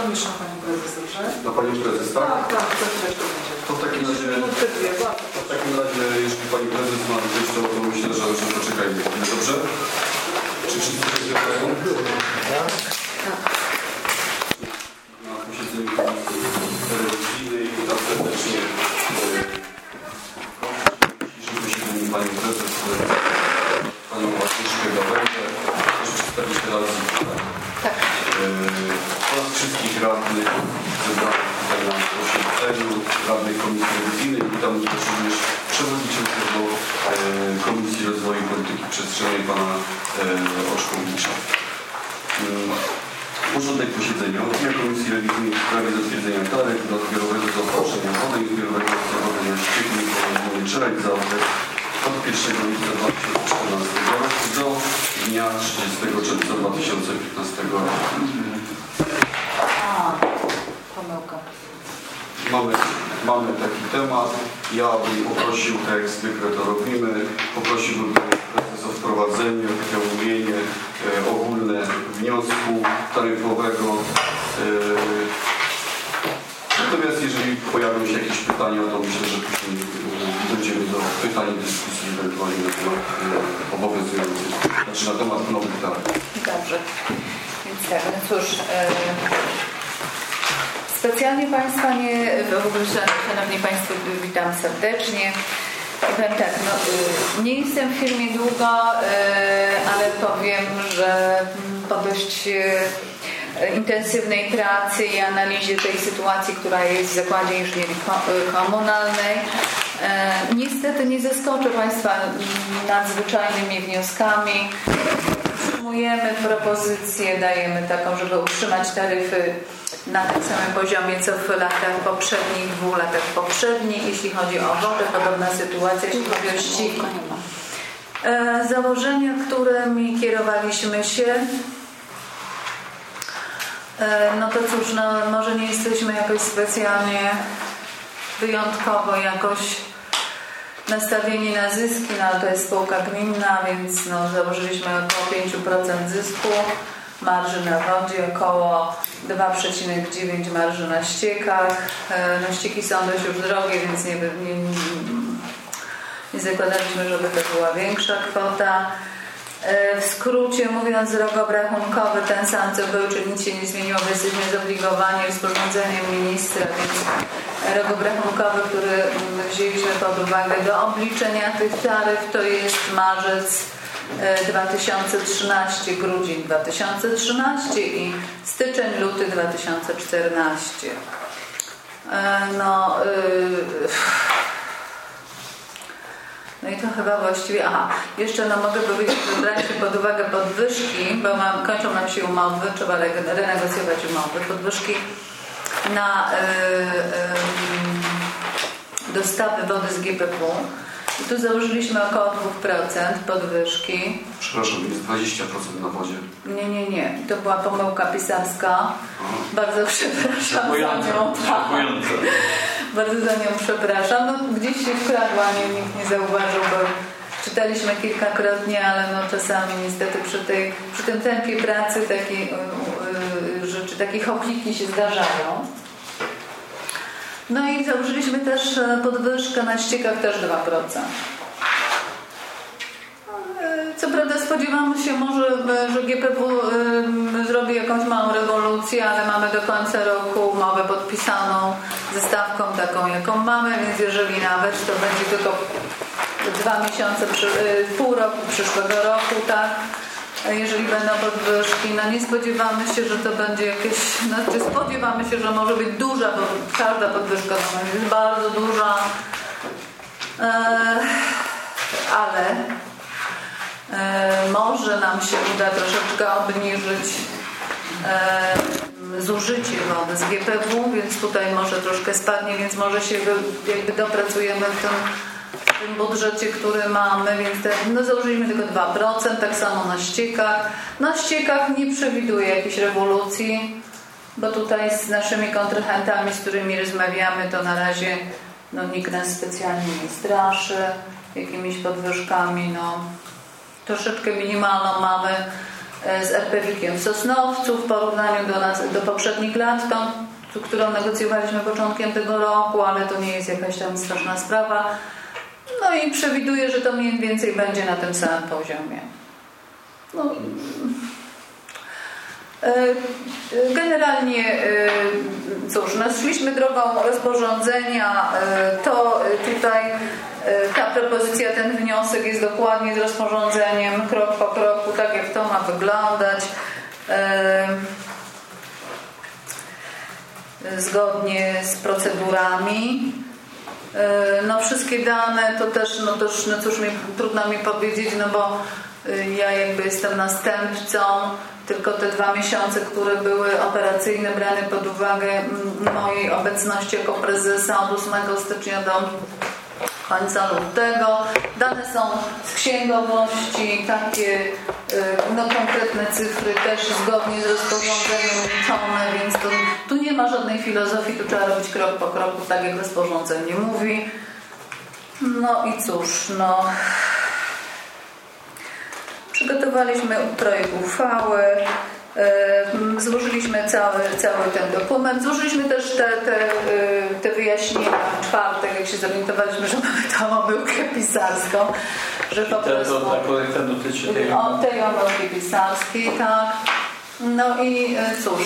zapraszam już na Panią Prezes, dobrze? Na Panią Prezes, tak? Tak, to jeszcze będzie. To w takim razie, jeśli Pani Prezes ma coś, to myślę, że poczekajmy. Dobrze? Czy wszyscy się zgadzają? Tak. Na posiedzeniu telewizyjnej witam serdecznie dzisiejszym posiedzeniu Panią Prezes, Panią Agnieszkę Gawędę, też przedstawiciela tak. Oraz wszystkich radnych zebranych tutaj na posiedzeniu Radnej Komisji Rewizyjnej. Witam też również przewodniczącego Komisji Rozwoju i Polityki Przestrzennej pana Oczkowicza. Porządek posiedzenia. Opinia Komisji Rewizyjnej w sprawie zatwierdzenia tarek dla zbiorowego zaopatrzenia wody i zbiorowego zawodzenia ścieków i Czerek za okres od 1 lipca 2014 roku do dnia 30 czerwca 2015 roku. Pomyłka. Mamy taki temat. Ja bym poprosił, tak jak zwykle to robimy, poprosiłbym prezes o wprowadzenie, takie omówienie ogólne wniosku taryfowego. Natomiast jeżeli pojawią się jakieś pytania, to myślę, że później dojdziemy do pytań i dyskusji ewentualnie na temat obowiązujących, znaczy na temat nowych taryf. Dobrze. Więc tak, no cóż, specjalnie Państwa w ogóle, Szanowni Państwo, witam serdecznie. Powiem tak, nie jestem w firmie długo, ale powiem, że po dość intensywnej pracy i analizie tej sytuacji, która jest w Zakładzie Inżynierii Komunalnej, niestety nie zaskoczę Państwa nadzwyczajnymi wnioskami. Przyjmujemy propozycję, dajemy taką, żeby utrzymać taryfy na tym samym poziomie, co w latach poprzednich, 2 latach poprzednich. Jeśli chodzi o wodę, podobna sytuacja, jeśli chodzi o ścieki. Założenia, którymi kierowaliśmy się, no to cóż, może nie jesteśmy jakoś specjalnie wyjątkowo jakoś nastawieni na zyski, ale to jest spółka gminna, więc założyliśmy około 5% zysku, marży na wodzie, około 2,9 marży na ściekach. Ścieki są dość już drogie, więc nie zakładaliśmy, żeby to była większa kwota. W skrócie mówiąc, rok obrachunkowy ten sam co był, czyli nic się nie zmieniło, bo jesteśmy zobligowani rozporządzeniem ministra, więc rok obrachunkowy, który wzięliśmy pod uwagę do obliczenia tych taryf, to jest marzec 2013, grudzień 2013 i styczeń, luty 2014. No i to chyba właściwie, jeszcze mogę powiedzieć, że braliśmy pod uwagę podwyżki, bo kończą nam się umowy, trzeba renegocjować umowy, podwyżki na dostawy wody z GPW. I tu założyliśmy około 2% podwyżki. Przepraszam, jest 20% na wodzie. Nie. To była pomyłka pisarska. Bardzo przepraszam za nią. Bardzo za nią przepraszam. Gdzieś się wkradła, nikt nie zauważył, bo czytaliśmy kilkakrotnie, ale czasami niestety przy tym tempie pracy takie rzeczy, takie chopliki się zdarzają. No i założyliśmy też podwyżkę na ściekach też 2%. Co prawda spodziewamy się może, że GPW zrobi jakąś małą rewolucję, ale mamy do końca roku umowę podpisaną ze stawką taką, jaką mamy, więc jeżeli nawet, to będzie tylko 2 miesiące, pół roku przyszłego roku, tak? Jeżeli będą podwyżki, nie spodziewamy się, że to będzie jakieś, spodziewamy się, że może być duża, bo każda podwyżka jest bardzo duża, ale może nam się uda troszeczkę obniżyć zużycie wody z GPW, więc tutaj może troszkę spadnie, więc może się jakby dopracujemy w tym budżecie, który mamy, więc założyliśmy tylko 2%, tak samo na ściekach. Na ściekach nie przewiduję jakiejś rewolucji, bo tutaj z naszymi kontrahentami, z którymi rozmawiamy, to na razie nikt nas specjalnie nie straszy jakimiś podwyżkami. Troszeczkę minimalną mamy z RPWiK-iem w Sosnowcu w porównaniu do poprzednich lat, którą negocjowaliśmy początkiem tego roku, ale to nie jest jakaś tam straszna sprawa. No i przewiduję, że to mniej więcej będzie na tym samym poziomie. No. Generalnie cóż, no szliśmy drogą rozporządzenia, to tutaj ta propozycja, ten wniosek jest dokładnie z rozporządzeniem, krok po kroku, tak jak to ma wyglądać, zgodnie z procedurami. No wszystkie dane to też, no cóż, trudno mi powiedzieć, no bo ja jakby jestem następcą, tylko te 2 miesiące, które były operacyjne, brane pod uwagę mojej obecności jako prezesa od 8 stycznia do końca lutego. Dane są z księgowości, takie no, konkretne cyfry też zgodnie z rozporządzeniem liczone, więc tu nie ma żadnej filozofii, tu trzeba robić krok po kroku, tak jak rozporządzenie mówi. No i cóż, no... Przygotowaliśmy projekt uchwały, złożyliśmy cały ten dokument, złożyliśmy też te wyjaśnienia w czwartek, jak się zorientowaliśmy, że mamy tą omyłkę pisarską, że po prostu ta korekta dotyczy tej omyłki pisarskiej, tak. No i cóż,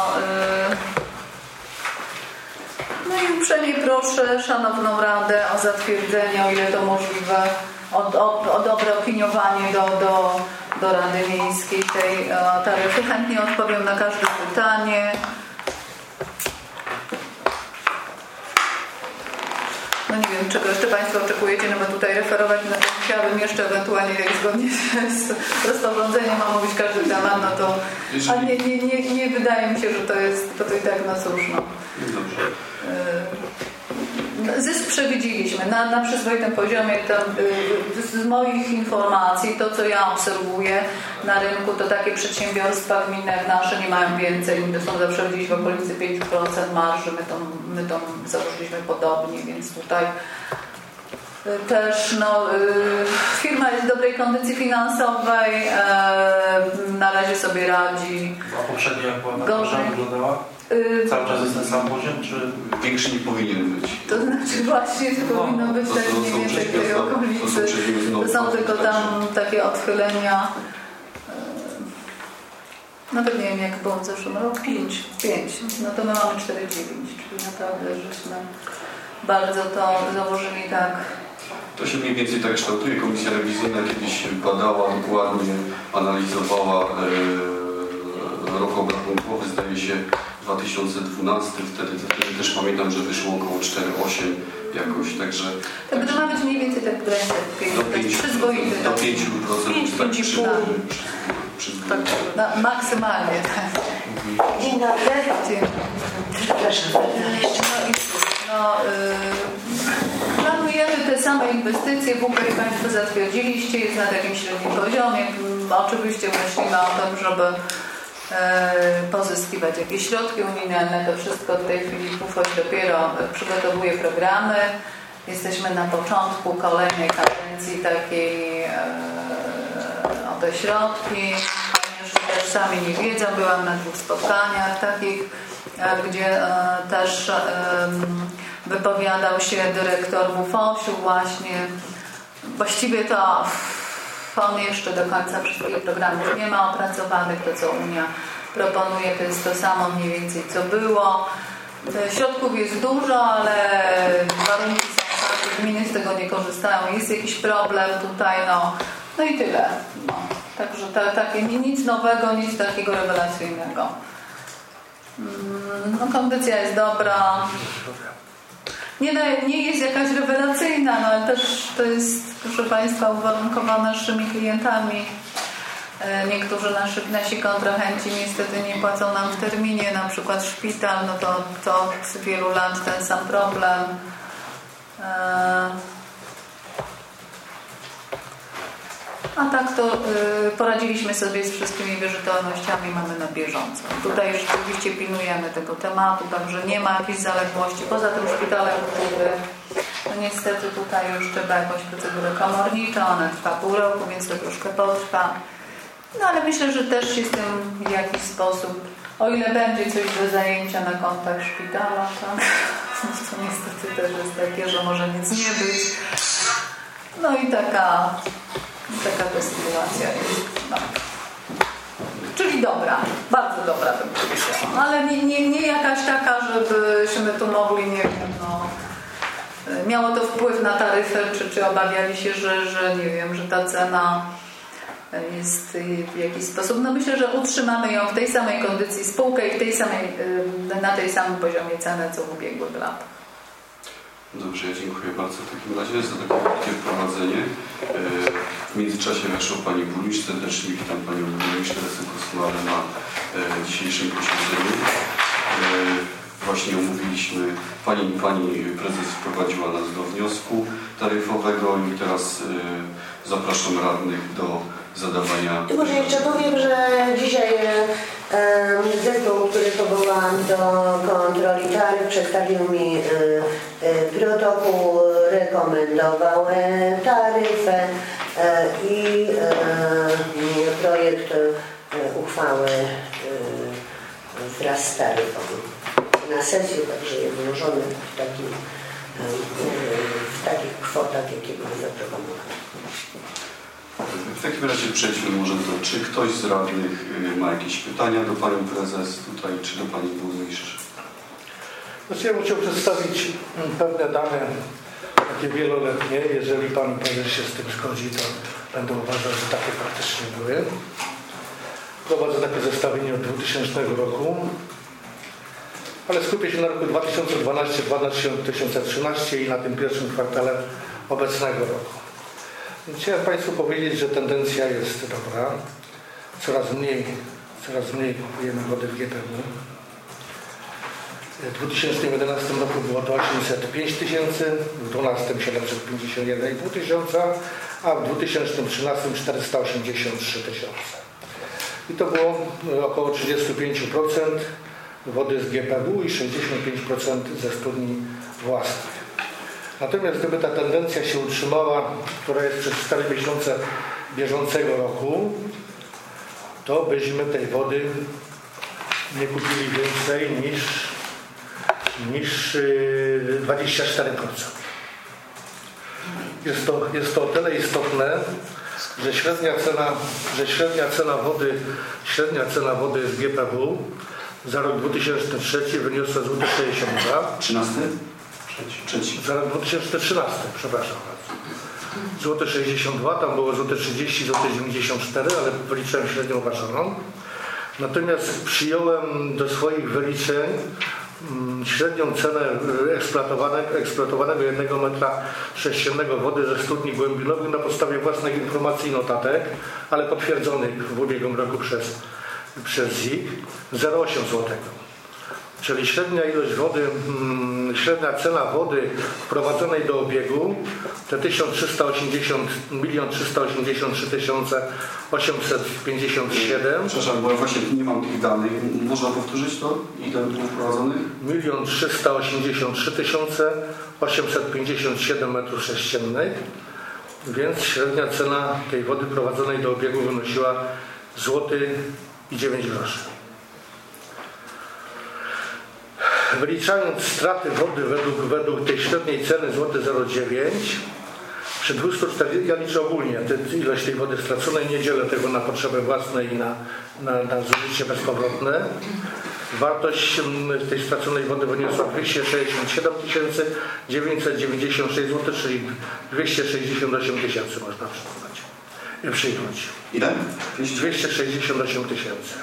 no i uprzejmie proszę Szanowną Radę o zatwierdzenie, o ile to możliwe, o dobre opiniowanie do Rady Miejskiej tej taryfy. Chętnie odpowiem na każde pytanie. No nie wiem, czego jeszcze Państwo oczekujecie, no bo tutaj referować, no to chciałabym jeszcze ewentualnie, jak zgodnie z rozporządzeniem ma mówić każdy temat, no to a nie wydaje mi się, że to jest, to i tak no cóż, no. Zysk przewidzieliśmy na przyzwoitym poziomie. Z moich informacji, to co ja obserwuję na rynku, to takie przedsiębiorstwa gminne jak nasze nie mają więcej, to są zawsze gdzieś w okolicy 5% marży, my to założyliśmy podobnie, więc tutaj też no, firma jest w dobrej kondycji finansowej, na razie sobie radzi. A poprzednio jak była ta wyglądała? Cały czas jest ten sam poziom, czy większy nie powinien być? To znaczy właśnie powinno być tak mniej więcej w tej okolicy. To są tylko tam takie odchylenia. Nawet nie wiem jak było w zeszłym roku. 5. No to my mamy 4,9, czyli naprawdę żeśmy bardzo to założyli tak. To się mniej więcej tak kształtuje. Komisja rewizyjna kiedyś badała, dokładnie analizowała rok obrachunkowy, zdaje się 2012, wtedy też pamiętam, że wyszło około 4,8 jakoś, także... Tak, to ma być mniej więcej tak przyzwoity. Do 5%. 5,5%. Tak, no, maksymalnie. Tak. Dzień dobry. Przepraszam. Planujemy te same inwestycje, WPR Państwo zatwierdziliście, jest na takim średnim poziomie. Oczywiście myślimy o tym, żeby pozyskiwać jakieś środki unijne. To wszystko w tej chwili PUFOŚ dopiero przygotowuje programy. Jesteśmy na początku kolejnej kadencji takiej o te środki. Ponieważ też sami nie wiedzą, byłam na 2 spotkaniach takich, gdzie też wypowiadał się dyrektor WFOŚ-u właśnie. Właściwie to on jeszcze do końca wszystkich programów nie ma opracowanych. To, co Unia proponuje, to jest to samo mniej więcej, co było. Środków jest dużo, ale warunki są takie, gminy z tego nie korzystają. Jest jakiś problem tutaj, no i tyle. No. Także takie nic nowego, nic takiego rewelacyjnego. No, kondycja jest dobra. Nie jest jakaś rewelacyjna, no ale też to jest, proszę Państwa, uwarunkowane naszymi klientami. Niektórzy nasi kontrahenci niestety nie płacą nam w terminie, na przykład szpital, no to od wielu lat ten sam problem. A tak to poradziliśmy sobie z wszystkimi wierzytelnościami, mamy na bieżąco. Tutaj rzeczywiście pilnujemy tego tematu, także nie ma jakichś zaległości. Poza tym szpitalem, który no niestety tutaj już trzeba jakąś procedurę komorniczą, ona trwa pół roku, więc to troszkę potrwa. No ale myślę, że też jestem w jakiś sposób, o ile będzie coś do zajęcia na kontach szpitala, to niestety też jest takie, że może nic nie być. No i taka ta sytuacja jest. No. Czyli dobra, bardzo dobra bym powiedziała. Ale nie jakaś taka, żebyśmy tu mogli, nie wiem, miało to wpływ na taryfę, czy obawiali się, że nie wiem, że ta cena jest w jakiś sposób. No myślę, że utrzymamy ją w tej samej kondycji spółkę i na tej samym poziomie ceny, co w ubiegłych latach. Dobrze, ja dziękuję bardzo w takim razie za takie krótkie wprowadzenie. W międzyczasie weszła Pani Burmistrz. Serdecznie witam Panią Burmistrz Teresę Koskułę na dzisiejszym posiedzeniu. Właśnie omówiliśmy, Pani Prezes wprowadziła nas do wniosku taryfowego i teraz zapraszam radnych do zadawania. I może jeszcze powiem, że dzisiaj zespół, który powołałam do kontroli taryf, przedstawił mi protokół, rekomendował taryfę i projekt uchwały wraz z taryfą na sesję, także jest włożony w takich kwotach, jakie były zaproponowane. W takim razie przejdźmy może do, czy ktoś z radnych ma jakieś pytania do Pani Prezes tutaj, czy do Pani Burmistrz? Znaczy, ja bym chciał przedstawić pewne dane takie wieloletnie. Jeżeli Pan Prezes się z tym zgodzi, to będę uważał, że takie faktycznie były. Prowadzę takie zestawienie od 2000 roku, ale skupię się na roku 2012-2013 i na tym pierwszym kwartale obecnego roku. Chciałem Państwu powiedzieć, że tendencja jest dobra. Coraz mniej kupujemy wody w GPW. W 2011 roku było to 805 tysięcy, w 2012 751,5 tysiąca, a w 2013 483 tysiące. I to było około 35% wody z GPW i 65% ze studni własnych. Natomiast gdyby ta tendencja się utrzymała, która jest przez 4 miesiące bieżącego roku, to byśmy tej wody nie kupili więcej niż 24%. Jest to o tyle istotne, że średnia cena wody z GPW za rok 2003 wyniosła złoty 62. 13? Za rok 2013, przepraszam bardzo. Złote 62, tam było złote 30, złote 94, ale wyliczyłem średnią ważoną. Natomiast przyjąłem do swoich wyliczeń średnią cenę eksploatowanego 1 metra sześciennego wody ze studni głębinowych na podstawie własnych informacji i notatek, ale potwierdzonych w ubiegłym roku przez ZIK 0,8 zł. Czyli średnia cena wody wprowadzonej do obiegu to 383 857. Przepraszam, bo ja właśnie nie mam tych danych. Można powtórzyć to? Ile było wprowadzonych? 1 383 857 m3, więc średnia cena tej wody prowadzonej do obiegu wynosiła złoty i 9 groszy. Wyliczając straty wody według tej średniej ceny złoty 0,9 przy 240, ja liczę ogólnie ilość tej wody straconej, nie dzielę tego na potrzeby własne i na zużycie bezpowrotne. Wartość tej straconej wody wyniosła 267 996 zł, czyli 268 tysięcy można przyjąć. Ile? 268 tysięcy.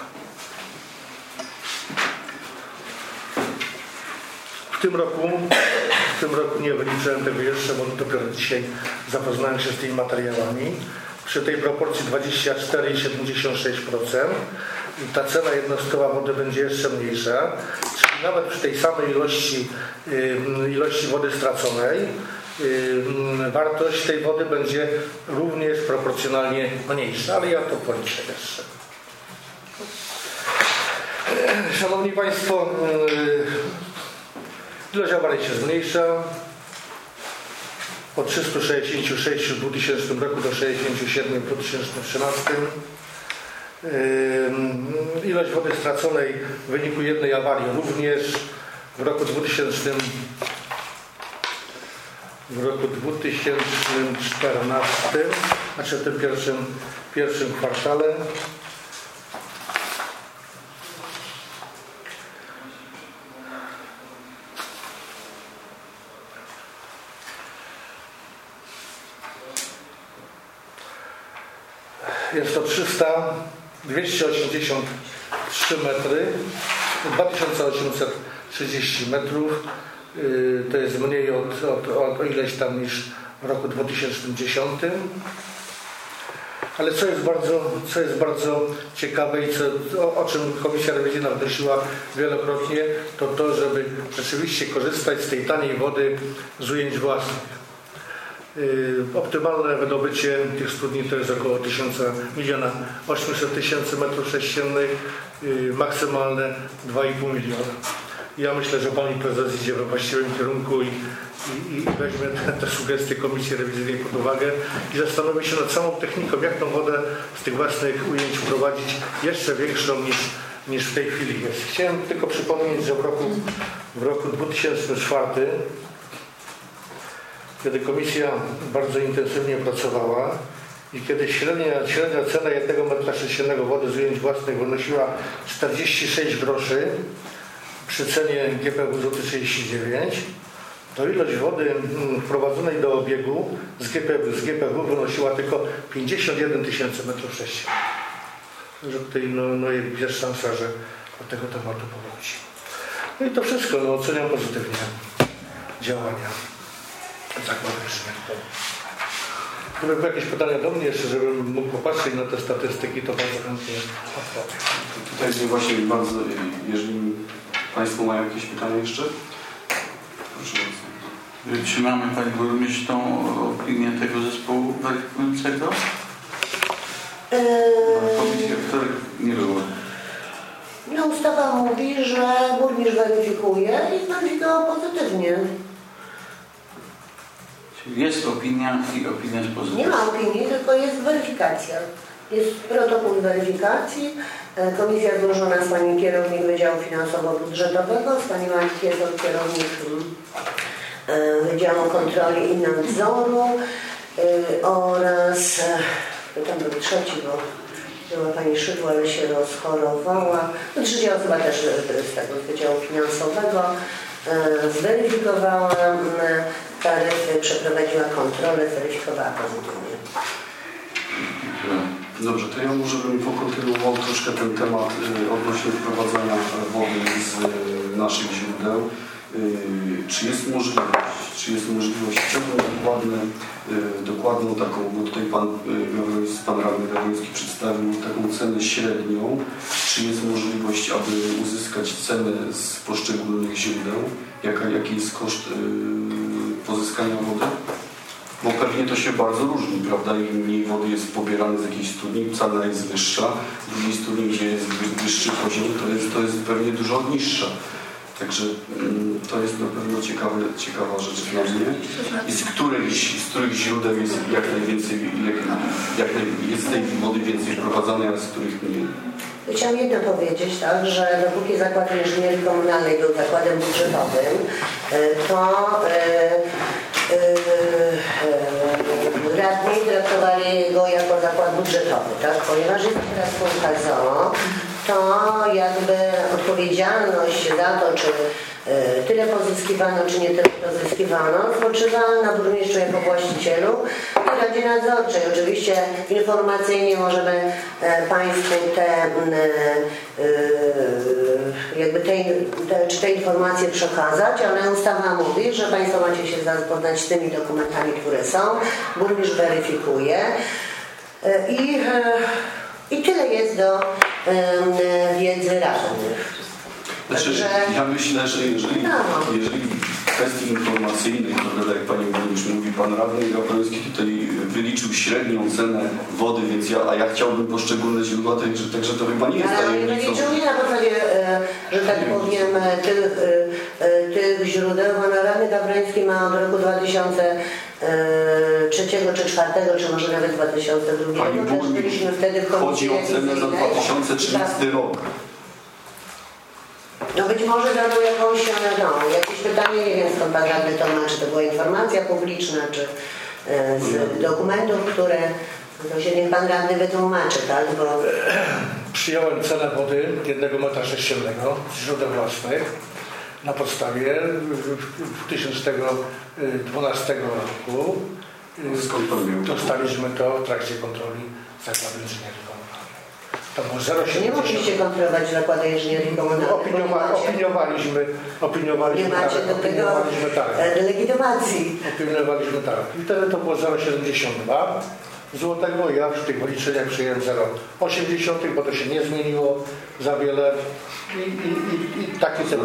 W tym roku nie wyliczyłem tego jeszcze, bo dopiero dzisiaj zapoznałem się z tymi materiałami. Przy tej proporcji 24,76% ta cena jednostkowa wody będzie jeszcze mniejsza, czyli nawet przy tej samej ilości wody straconej wartość tej wody będzie również proporcjonalnie mniejsza, ale ja to policzę jeszcze. Szanowni Państwo, ilość awarii się zmniejsza od 366 w 2000 roku do 67 w 2013. Ilość wody straconej w wyniku jednej awarii również w roku 2014, znaczy w tym pierwszym kwartale, jest to 283 metry, 2830 metrów. To jest mniej o ileś tam niż w roku 2010. Ale co jest bardzo ciekawe i o czym Komisja Rewizyjna wnosiła wielokrotnie, to żeby rzeczywiście korzystać z tej taniej wody z ujęć własnych. Optymalne wydobycie tych studni to jest około 1 800 000 m3, maksymalne 2,5 miliona. Ja myślę, że Pani Prezes idzie we właściwym kierunku i weźmie te sugestie Komisji Rewizyjnej pod uwagę i zastanowi się nad samą techniką, jak tą wodę z tych własnych ujęć wprowadzić jeszcze większą niż w tej chwili jest. Chciałem tylko przypomnieć, że w roku 2004, kiedy Komisja bardzo intensywnie pracowała i kiedy średnia cena 1 m3 wody z ujęć własnych wynosiła 46 groszy przy cenie GPW zł 39, to ilość wody wprowadzonej do obiegu z GPW wynosiła tylko 51 000 m3. Że tutaj jest szansa, że do tego tematu powróci. No i to wszystko, oceniam pozytywnie działania zakładu inżynierii. Gdyby były jakieś pytania do mnie jeszcze, żebym mógł popatrzeć na te statystyki, to bardzo chętnie odpowiem. Tutaj właśnie bardzo, jeżeli Państwo mają jakieś pytania jeszcze? Proszę bardzo. Czy mamy, Panie Burmistrz, tą opinię tego zespołu weryfikującego? Nie było. No, ustawa mówi, że burmistrz weryfikuje i weryfikował pozytywnie. Jest opinia i opinia jest pozytywna. Nie ma opinii, tylko jest weryfikacja. Jest protokół weryfikacji. Komisja złożona z Pani kierownik Wydziału Finansowo-Budżetowego, z Pani Markiezą, kierownik Wydziału Kontroli i Nadzoru oraz tam był trzeci, bo była Pani Szydło, ale się rozchorowała. Trzecia osoba też z tego Wydziału Finansowego zweryfikowała taryfy, przeprowadziła kontrolę, zweryfikowała pozytywnie. Dobrze, to ja może bym pokontynuował troszkę ten temat odnośnie wprowadzania wody z naszych źródeł. Czy jest możliwość, chciałbym dokładną taką, bo tutaj Pan Radny Gawroński przedstawił taką cenę średnią. Czy jest możliwość, aby uzyskać cenę z poszczególnych źródeł? Jaki jest koszt pozyskania wody? Bo pewnie to się bardzo różni, prawda? Im mniej wody jest pobierane z jakiejś studni, cena jest wyższa. W drugiej studni, gdzie jest wyższy poziom, to jest pewnie dużo niższa. Także to jest na pewno ciekawa rzecz dla mnie. I z których źródeł jest jak najwięcej, jest tej wody więcej wprowadzane, a z których mniej? Chciałam jedno powiedzieć, tak, że dopóki Zakład Inżynierii Komunalnej był zakładem budżetowym, to radni traktowali go jako zakład budżetowy, tak? Ponieważ jest teraz spółka ZOO, to jakby odpowiedzialność za to, czy tyle pozyskiwano, czy nie tyle pozyskiwano, spoczywa na burmistrzu jako właścicielu i Radzie Nadzorczej. Oczywiście informacyjnie możemy Państwu te informacje przekazać, ale ustawa mówi, że Państwo macie się zapoznać z tymi dokumentami, które są. Burmistrz weryfikuje i tyle jest do wiedzy radnych. Znaczy, ja myślę, że jeżeli kwestii informacyjnej, prawda, jak Pani Burmistrz mówi, Pan Radny Gawroński tutaj wyliczył średnią cenę wody, więc ja chciałbym poszczególne źródła, także to chyba nie jest Ale nie tajemnicą. liczył nie na podstawie, że tak powiem, tych źródeł. Pan Radny Gawroński ma od roku 2003 czy 2004, czy może nawet 2002. Pani Też byliśmy wtedy w Burmistrz, chodzi komisji o cenę za rewizyjnej. 2013 rok. No być może zadał jakieś pytanie, nie wiem skąd Pan Radny to ma, czy to była informacja publiczna, czy z dokumentów, które... To się niech Pan Radny wytłumaczy, tak? Bo... Przyjąłem cenę wody 1 metra sześciennego z źródeł własnych na podstawie 2012 roku. Skąd Pan miał? Dostaliśmy to w trakcie kontroli Zakładu Inżynierii Komunalnej. To było 0,70. Nie mogliście kontrolować Zakładu Inżynierii Komunalnej. Opiniowaliśmy Nie macie do tego legitymacji. Opiniowaliśmy tak. I wtedy to było 0,72 złotego. Ja w tych wyliczeniach przyjąłem 0,80, bo to się nie zmieniło za wiele. I takie te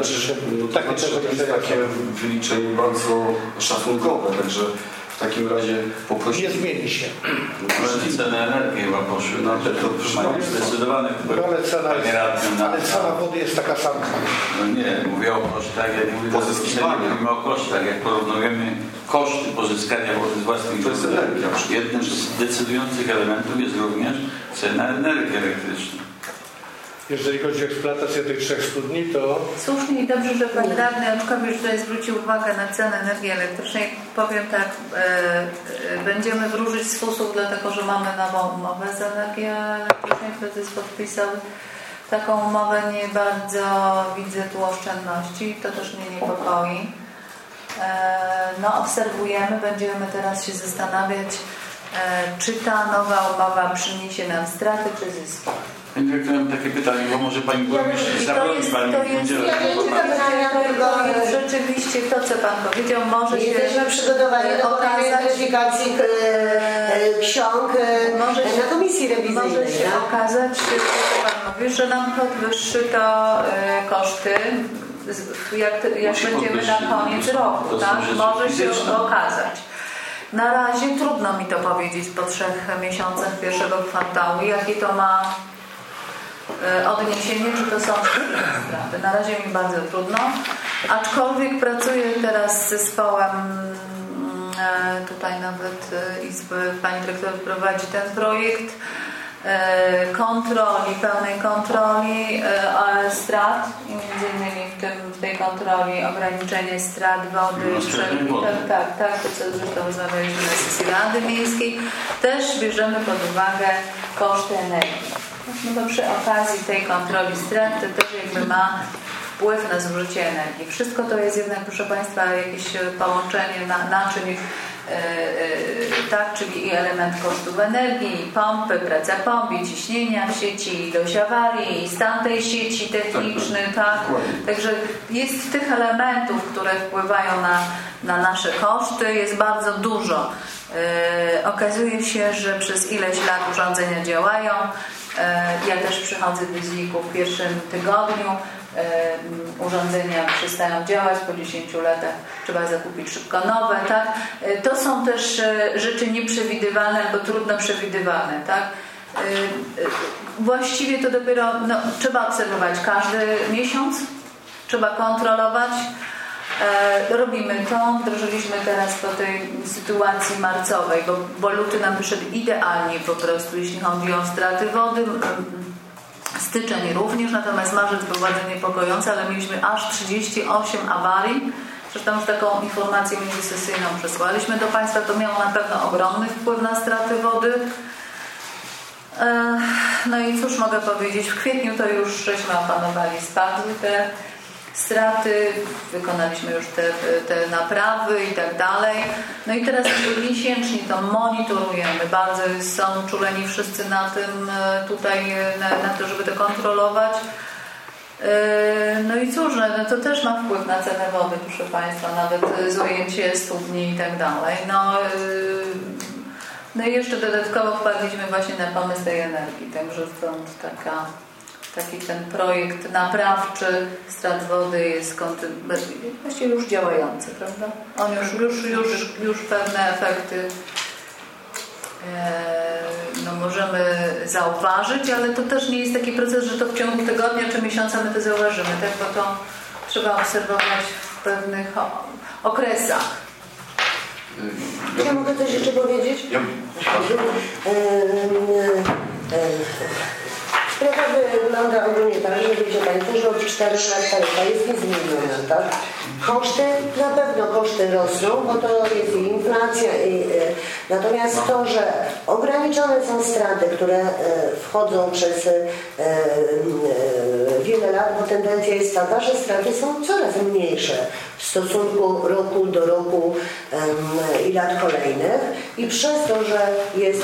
takie wyliczenie bardzo szacunkowe, także w takim razie poprosić. nie zmieni się. Ale ceny energii chyba poszły na to mają zdecydowane wpływ. Ale cena wody jest taka sama. No nie, mówię o kosztach, jak mówimy o kosztach, jak porównujemy koszty pozyskania wody z własnych źródeł. Jednym z decydujących elementów jest również cena energii elektrycznej. Jeżeli chodzi o eksploatację tych 3 studni, to... Słusznie i dobrze, że Pan Radny Oczkowicz tutaj zwrócił uwagę na cenę energii elektrycznej. Powiem tak, będziemy wróżyć z fusów, dlatego że mamy nową umowę z energii elektrycznej. Prezes podpisał taką umowę, nie bardzo widzę tu oszczędności, to też mnie niepokoi. No, obserwujemy, będziemy teraz się zastanawiać, czy ta nowa umowa przyniesie nam straty czy zyski. Ja mam takie pytanie, bo może Pani Burmistrz zabroni Pani udzielać informacji. Rzeczywiście to, co Pan powiedział, może się jesteśmy przygotowani do weryfikacji ksiąg na komisji rewizyjnej. Może się okazać, że Pan mówi, że nam podwyższy to koszty, jak będziemy na koniec roku, tak? Może się okazać. Na razie trudno mi to powiedzieć po 3 miesiącach pierwszego kwartału, jakie to ma odniesienie, czy to są straty. Na razie mi bardzo trudno, aczkolwiek pracuję teraz z zespołem tutaj nawet Izby, Pani Dyrektor prowadzi ten projekt kontroli, pełnej kontroli strat i między innymi w tej kontroli ograniczenie strat wody. Tak, to co zresztą rozmawialiśmy na sesji Rady Miejskiej. Też bierzemy pod uwagę koszty energii. No to przy okazji tej kontroli strat to też jakby ma wpływ na zużycie energii. Wszystko to jest jednak, proszę Państwa, jakieś połączenie naczyń, tak, czyli i element kosztów energii, i pompy, praca pomp, i ciśnienia w sieci, ilość awarii, i stan tej sieci techniczny, tak. Także jest tych elementów, które wpływają na nasze koszty, jest bardzo dużo. Okazuje się, że przez ileś lat urządzenia działają. Ja też przychodzę do ZIK-u w pierwszym tygodniu. Urządzenia przestają działać po 10 latach, trzeba zakupić szybko nowe, tak? To są też rzeczy nieprzewidywalne albo trudno przewidywalne, tak? Właściwie to dopiero trzeba obserwować każdy miesiąc, trzeba kontrolować. Robimy to, wdrożyliśmy teraz po tej sytuacji marcowej, bo luty nam wyszedł idealnie po prostu, jeśli chodzi o straty wody. Styczeń również, natomiast marzec był bardzo niepokojący, ale mieliśmy aż 38 awarii. Zresztą już taką informację międzysesyjną przesłaliśmy do Państwa. To miało na pewno ogromny wpływ na straty wody. No i cóż mogę powiedzieć, w kwietniu to już żeśmy opanowali, spadły te straty, wykonaliśmy już te naprawy i tak dalej. No i teraz miesięcznie to monitorujemy. Bardzo są uczuleni wszyscy na tym tutaj, na to, żeby to kontrolować. No i cóż, no to też ma wpływ na cenę wody, proszę Państwa, nawet zajęcie studni i tak dalej. No i jeszcze dodatkowo wpadliśmy właśnie na pomysł tej energii, także stąd taki ten projekt naprawczy strat wody jest właściwie już działający, prawda? On już pewne efekty możemy zauważyć, ale to też nie jest taki proces, że to w ciągu tygodnia czy miesiąca my to zauważymy, tak? Bo to trzeba obserwować w pewnych okresach. Ja mogę coś jeszcze powiedzieć? Sprawa wygląda ogólnie tak, że wiecie Państwo, że od 4 lat taryfa jest niezmieniona, tak? Koszty, na pewno koszty rosną, bo to jest i inflacja, natomiast to, że ograniczone są straty, które wchodzą przez wiele lat, bo tendencja jest taka, że straty są coraz mniejsze w stosunku roku do roku i lat kolejnych i przez to, że jest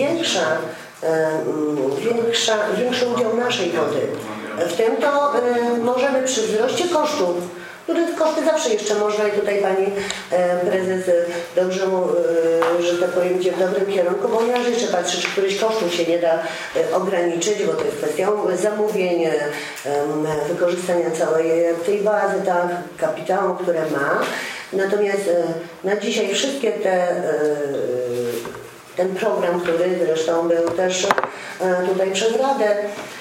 większy udział naszej wody. W tym to możemy przy wzroście kosztów, które koszty zawsze jeszcze można i tutaj pani prezes dobrze że tak powiem idzie w dobrym kierunku, bo ja jeszcze patrzę, czy któryś kosztów się nie da ograniczyć, bo to jest kwestia zamówień, wykorzystania całej tej bazy, tak, kapitału, które ma. Natomiast na dzisiaj wszystkie ten program, który zresztą był też tutaj przez Radę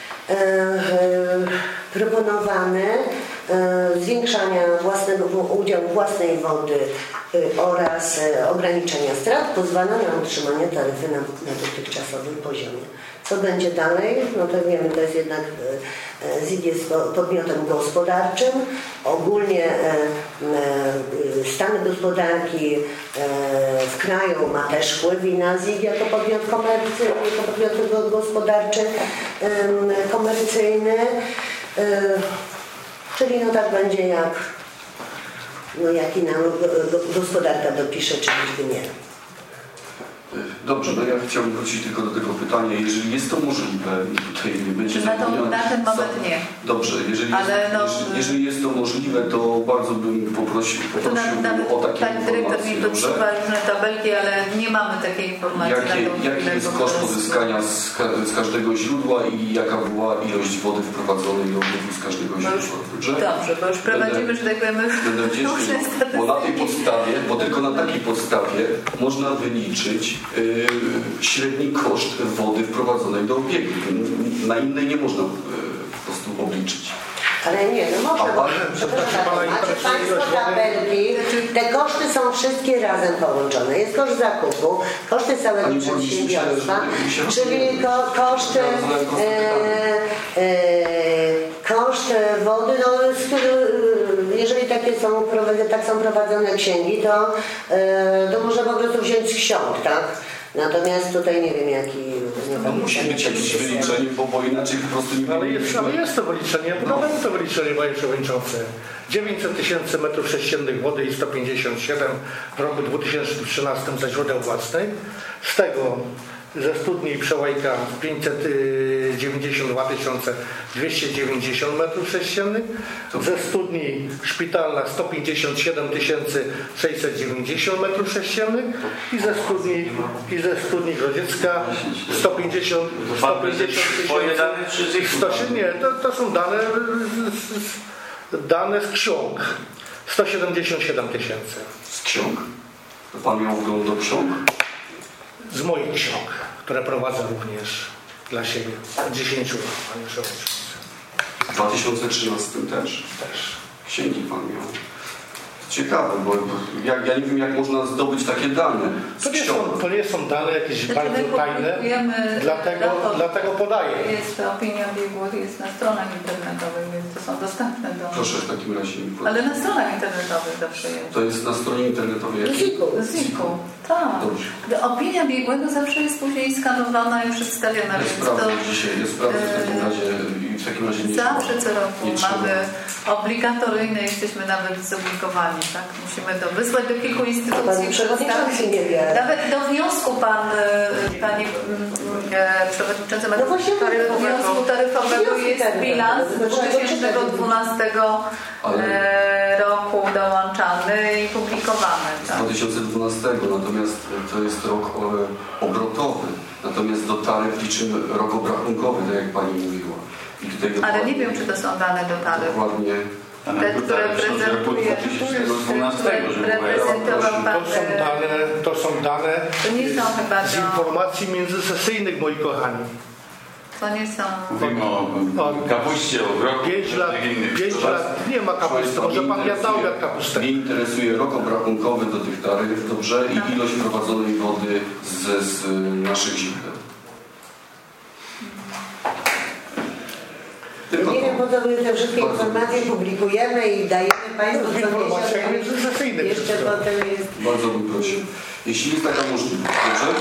proponowany, zwiększania udziału własnej wody oraz ograniczenia strat pozwala na utrzymanie taryfy na dotychczasowym poziomie. Co będzie dalej? No to wiemy, to jest jednak ZIG jest podmiotem gospodarczym. Ogólnie stan gospodarki w kraju ma też wpływ i na ZIG jako podmiot komercyjny, jako podmiot gospodarczy, komercyjny. Czyli no tak będzie jak i nam gospodarka dopisze, czy nigdy nie. Dobrze, no ja chciałbym wrócić tylko do tego pytania, jeżeli jest to możliwe i tutaj nie będzie na ten moment nie. Dobrze, jeżeli jest to możliwe, to bardzo bym poprosił o takie Pani dyrektor mi podsuwa różne tabelki, ale nie mamy takiej informacji. Jaki jest koszt pozyskania z każdego źródła i jaka była ilość wody wprowadzonej do obiegu z każdego źródła? Dobrze, bo już prowadzimy, że tak powiem, będę wdzięczny, bo na tej podstawie, bo tylko na takiej podstawie można wyliczyć średni koszt wody wprowadzonej do obiegu. Na innej nie można po prostu obliczyć. Ale nie, no można, bo macie Państwo tabelki, te koszty są wszystkie razem połączone. Jest koszt zakupu, koszty całego przedsiębiorstwa, czyli koszt wody, no, jeżeli tak są prowadzone księgi, to można po prostu wziąć z ksiąg, tak? Natomiast tutaj nie wiem jaki... musi być jakieś wyliczenie, bo inaczej po prostu nie... Ale jest to wyliczenie, podałem to wyliczenie, panie przewodniczący. 900 tysięcy metrów sześciennych wody i 157 w roku 2013 ze źródeł własnej. Z tego ze studni Przełajka 592 290 metrów sześciennych, ze studni Szpitalna 157 690 metrów sześciennych i ze studni Grodziecka 150 nie, to są dane z ksiąg. 177 tysięcy. Z ksiąg? Pan miał wgląd do ksiąg? Z moich ksiąg, które prowadzę również dla siebie. 10 lat, panie przewodniczący. W 2013 też? Też. Księgi pan miał. Ciekawe, bo ja nie wiem, jak można zdobyć takie dane. To nie są dane jakieś bardzo tajne, dlatego podaję. Jest opinia biegłych, jest na stronach internetowych, więc to są dostępne do... Proszę w takim razie. Ale na stronach internetowych zawsze jest. To jest na stronie internetowej? ZIG-u. Tak. Dobrze. Opinia biegłego zawsze jest później skanowana i przedstawiona. Ja sprawdzę w takim razie i w takim razie nie zawsze co roku mamy obligatoryjne, jesteśmy nawet zobligowani, tak? Musimy to wysłać do kilku instytucji. Nawet do wniosku panie przewodniczący ma do wniosku taryfowego jest bilans 2012 roku dołączany i publikowany. Tak? Z 2012, natomiast to jest rok obrotowy. Natomiast do taryf liczymy rok obrachunkowy, tak jak pani mówiła. I tutaj Ale nie wiem, czy to są dane do taryf. Dokładnie. Te, które prezentuje, reprezentował pan. To są dane To nie są chyba z informacji międzysesyjnych, moi kochani. To nie są. Mówimy o kapuście, o grochu. 5 lat nie ma kapusty. Może pan jadał jak kapustę. Mnie interesuje rok obrachunkowy do tych taryf, dobrze, i ilość prowadzonej wody z naszych źródeł. Nie wiem, po co my te wszystkie informacje publikujemy i dajemy Państwu co miesiąc. Jeszcze potem jest... Bardzo bym prosił. Jeśli jest taka możliwość, dobrze?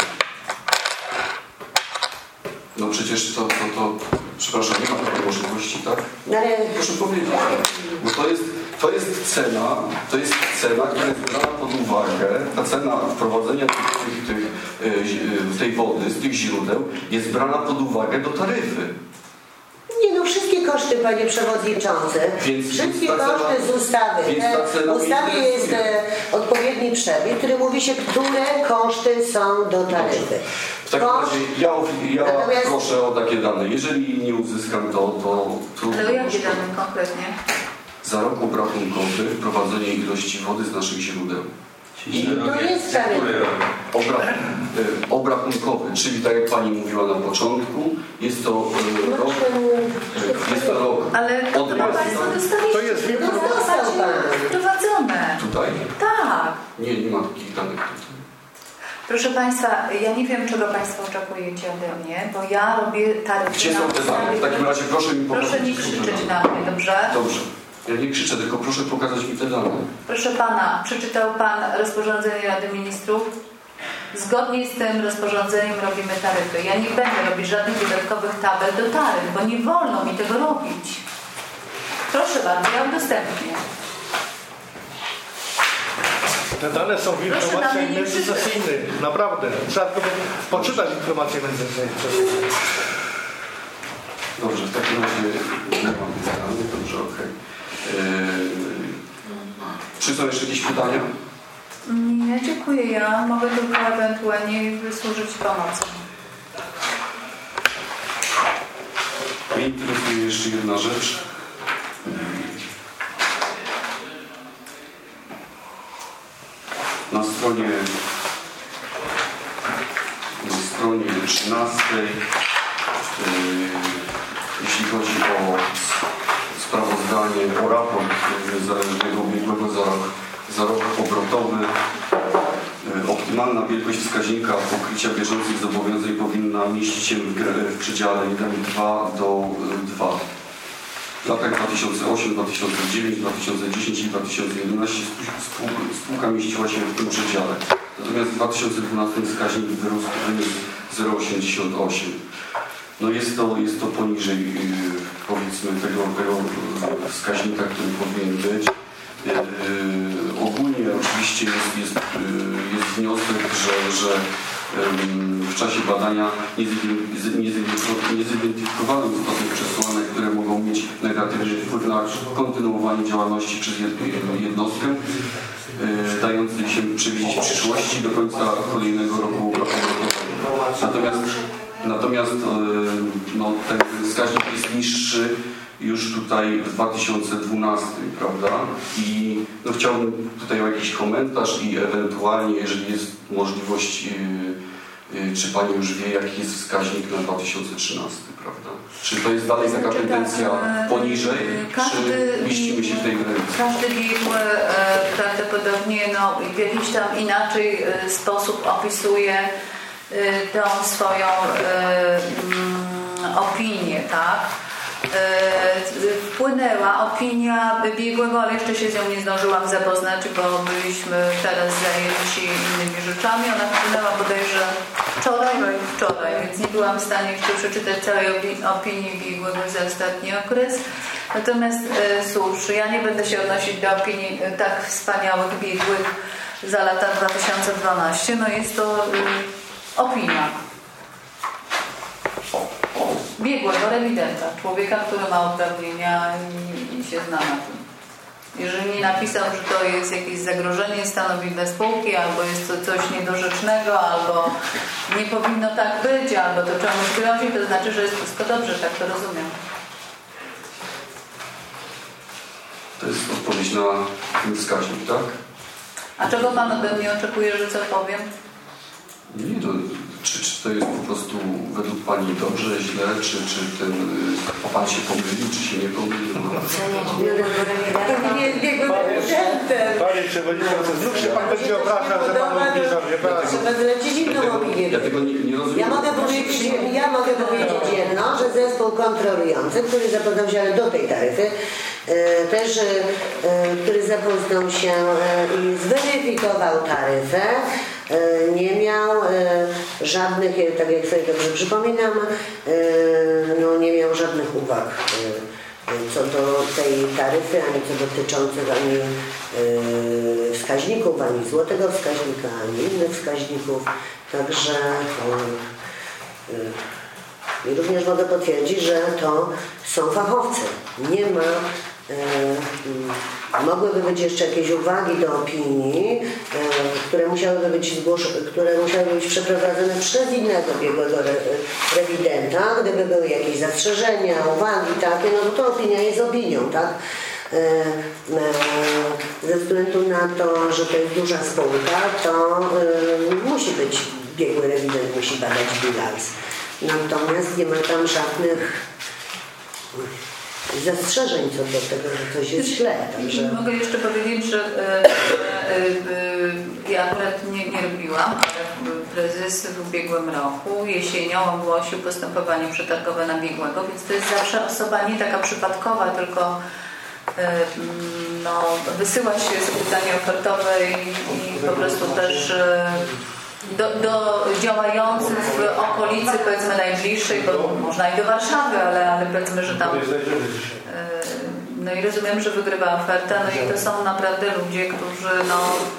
No przecież to przepraszam, nie ma takiej możliwości, tak? Ale... Proszę powiedzieć. Bo to jest cena, która jest brana pod uwagę, ta cena wprowadzenia tej wody z tych źródeł jest brana pod uwagę do taryfy. Nie no, wszystkie koszty, panie przewodniczący, wszystkie koszty z ustawy. W ustawie jest odpowiedni przepis, który mówi się, które koszty są do taryfy. W takim razie ja proszę o takie dane. Jeżeli nie uzyskam to trudno. Ale o jakie dane konkretnie? Za rok obrachunkowy prowadzenie ilości wody z naszych źródeł. I to jest obrachunkowy, czyli tak jak pani mówiła na początku, jest to rok ale od Państwo dostaliście. To jest wprowadzone. Tutaj? Tak. Nie ma takich danych tutaj. Proszę Państwa, ja nie wiem, czego Państwo oczekujecie ode mnie, bo ja robię taryfy. Gdzie są te dane? W takim razie proszę mi pokazać. Proszę nie krzyczeć na mnie, dobrze? Dobrze. Ja nie krzyczę, tylko proszę pokazać mi te dane. Proszę Pana, przeczytał Pan rozporządzenie Rady Ministrów? Zgodnie z tym rozporządzeniem robimy taryfy. Ja nie będę robić żadnych dodatkowych tabel do taryf, bo nie wolno mi tego robić. Proszę bardzo, ja udostępnię. Te dane są w informacjach międzysesyjnych. Naprawdę. Trzeba tylko poczytać informacje międzysesyjne. Dobrze, w takim razie nie mam tych danych. Dobrze, okej. Czy są jeszcze jakieś pytania? Nie, dziękuję. Ja mogę tylko ewentualnie wysłużyć pomocą. Mnie interesuje jeszcze jedna rzecz. Na stronie 13, jeśli chodzi o sprawozdanie, o raport zależnego ubiegłego za rok obrotowy, optymalna wielkość wskaźnika pokrycia bieżących zobowiązań powinna mieścić się w przedziale 1,2 do 2. W latach 2008, 2009, 2010 i 2011 spółka mieściła się w tym przedziale. Natomiast w 2012 wskaźnik wyrósł 0,88. No jest to poniżej, powiedzmy, tego wskaźnika, który powinien być. Ogólnie oczywiście jest wniosek, że w czasie badania nie zidentyfikowano istotnych przesłanek, które mogą mieć negatywny wpływ na kontynuowanie działalności przez jednostkę, dającej się przewidzieć w przyszłości do końca kolejnego roku. Natomiast no, ten wskaźnik jest niższy już tutaj w 2012, prawda? I no, chciałbym tutaj o jakiś komentarz i ewentualnie, jeżeli jest możliwość, czy Pani już wie, jaki jest wskaźnik na 2013, prawda? Czy to jest dalej taka tendencja poniżej, czy mieścimy się w tej granicy? Każdy biegły prawdopodobnie w jakiś tam inaczej sposób opisuje tą swoją opinię, tak? Wpłynęła opinia biegłego, ale jeszcze się z nią nie zdążyłam zapoznać, bo byliśmy teraz zajęci innymi rzeczami. Ona wpłynęła bodajże wczoraj, więc nie byłam w stanie jeszcze przeczytać całej opinii biegłego za ostatni okres. Natomiast cóż, ja nie będę się odnosić do opinii tak wspaniałych biegłych za lata 2012. No jest to opinia biegłego rewidenta, człowieka, który ma uprawnienia i się zna na tym. Jeżeli nie napisał, że to jest jakieś zagrożenie stanowi dla spółki, albo jest to coś niedorzecznego, albo nie powinno tak być, albo to czemuś grozi, to znaczy, że jest wszystko dobrze, tak to rozumiem. To jest odpowiedź na ten wskaźnik, tak? A czego Pan ode mnie oczekuje, że co powiem? Nie, no, czy to jest po prostu według Pani dobrze, źle, czy Pan się pomylił, czy się nie pomylił? Panie Przewodniczący, znów się Pan będzie obrażał, że Pan obniżał, wie Pan. Trzeba zlecić inną opinię. Ja tego nie rozumiem. Ja mogę powiedzieć jedno, że zespół kontrolujący, który zapoznał się do tej taryfy, też który zapoznał się i zweryfikował taryfę, nie miał żadnych, tak jak sobie dobrze przypominam, no nie miał żadnych uwag co do tej taryfy, ani co dotyczących ani wskaźników, ani złotego wskaźnika, ani innych wskaźników. Także i również mogę potwierdzić, że to są fachowcy. Nie ma, mogłyby być jeszcze jakieś uwagi do opinii, które musiałyby być przeprowadzone przez innego biegłego rewidenta. Gdyby były jakieś zastrzeżenia, uwagi takie, no to opinia jest opinią, tak? Ze względu na to, że to jest duża spółka, to musi być biegły rewident, musi badać bilans. Natomiast nie ma tam żadnych zastrzeżeń co do tego, że coś jest źle. Także... Mogę jeszcze powiedzieć, że ja akurat nie robiłam, ale prezes w ubiegłym roku jesienią ogłosił postępowanie przetargowe na biegłego, więc to jest zawsze osoba nie taka przypadkowa, tylko no, wysyła się pytanie ofertowe i po prostu też do działających w okolicy, powiedzmy najbliższej, bo można i do Warszawy, ale powiedzmy, że tam no i rozumiem, że wygrywa oferta, no i to są naprawdę ludzie, którzy no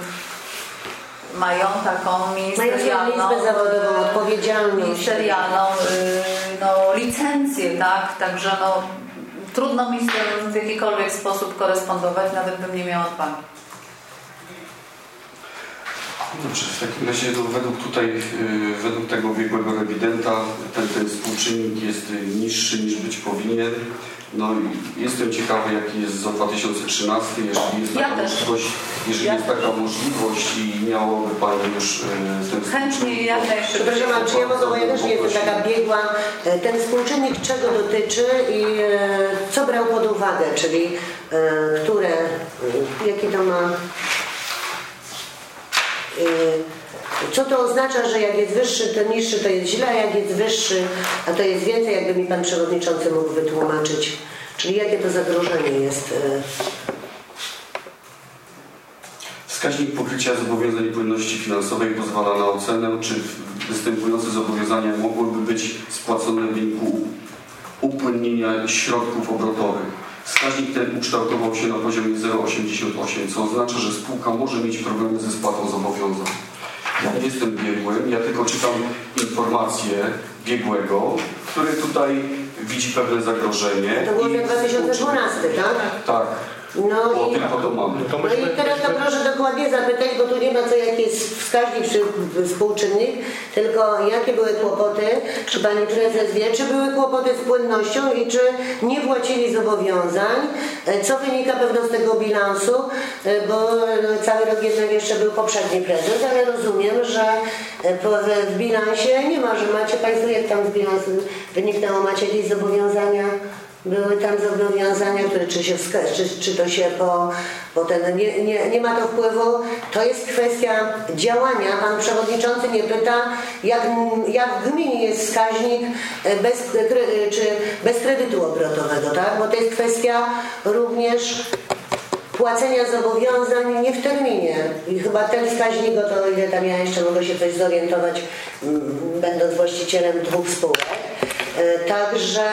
mają taką ministerialną no, licencję, tak? Także no trudno mi z tym w jakikolwiek sposób korespondować, nawet bym nie miała odwagi. Dobrze, w takim razie według tego biegłego rewidenta ten współczynnik jest niższy niż być powinien. No i jestem ciekawy, jaki jest za 2013, jeżeli jest taka możliwość i miałoby Pani już ten chętnie jak najszybciej. Przepraszam, czy ja mogę, bo ja też nie jestem taka biegła. Ten współczynnik czego dotyczy i co brał pod uwagę, czyli jaki to ma... Co to oznacza, że jak jest wyższy, to niższy to jest źle, a jak jest wyższy, a to jest więcej, jakby mi Pan Przewodniczący mógł wytłumaczyć. Czyli jakie to zagrożenie jest? Wskaźnik pokrycia zobowiązań i płynności finansowej pozwala na ocenę, czy występujące zobowiązania mogłyby być spłacone w wyniku upłynnienia środków obrotowych. Wskaźnik ten ukształtował się na poziomie 0,88, co oznacza, że spółka może mieć problemy ze spłatą zobowiązań. Ja nie jestem biegłym, ja tylko czytam informacje biegłego, który tutaj widzi pewne zagrożenie. To było w 2012, tak? Tak. No i teraz to proszę dokładnie zapytać, bo tu nie ma co jaki jest wskaźnik czy współczynnik, tylko jakie były kłopoty, czy Pani Prezes wie, czy były kłopoty z płynnością i czy nie płacili zobowiązań, co wynika pewno z tego bilansu, bo cały rok jednak jeszcze był poprzedni prezes, ale rozumiem, że w bilansie nie ma, że macie Państwo, jak tam z bilansu wyniknęło, macie jakieś zobowiązania? Były tam zobowiązania, które czy to się nie ma to wpływu. To jest kwestia działania. Pan Przewodniczący nie pyta, jak w gminie jest wskaźnik bez kredytu obrotowego, tak? Bo to jest kwestia również płacenia zobowiązań nie w terminie. I chyba ten wskaźnik, to ile tam ja jeszcze mogę się coś zorientować, będąc właścicielem 2 spółek. Także